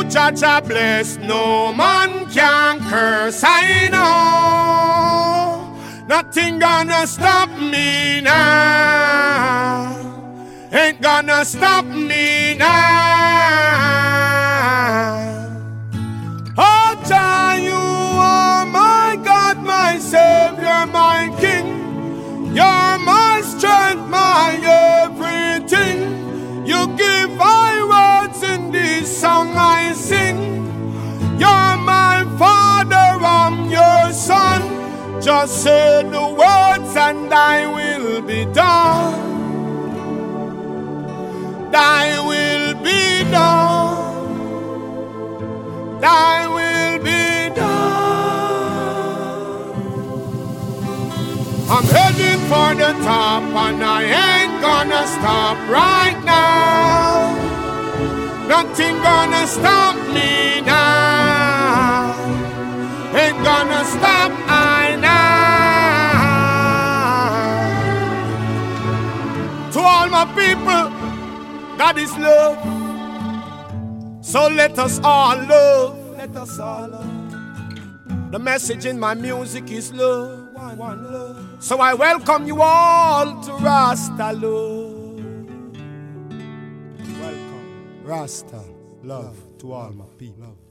Jaja bless, no man can curse. I know nothing gonna stop me now. Ain't gonna stop me now. Oh, Jah, you are my God, my Savior, my King. You're my strength, my everything. You give my words in this song I sing. You're my Father, I'm your Son. Just say the words and thy will be done. Thy will be done. Thy will be done. I'm heading for the top and I ain't gonna stop right now. Nothing gonna stop me now. Ain't gonna stop I now. To all my people, God is love. So let us all love. Let us all love. The message in my music is love. One love. So I welcome you all to Rasta love. Welcome. Rasta love to all my people.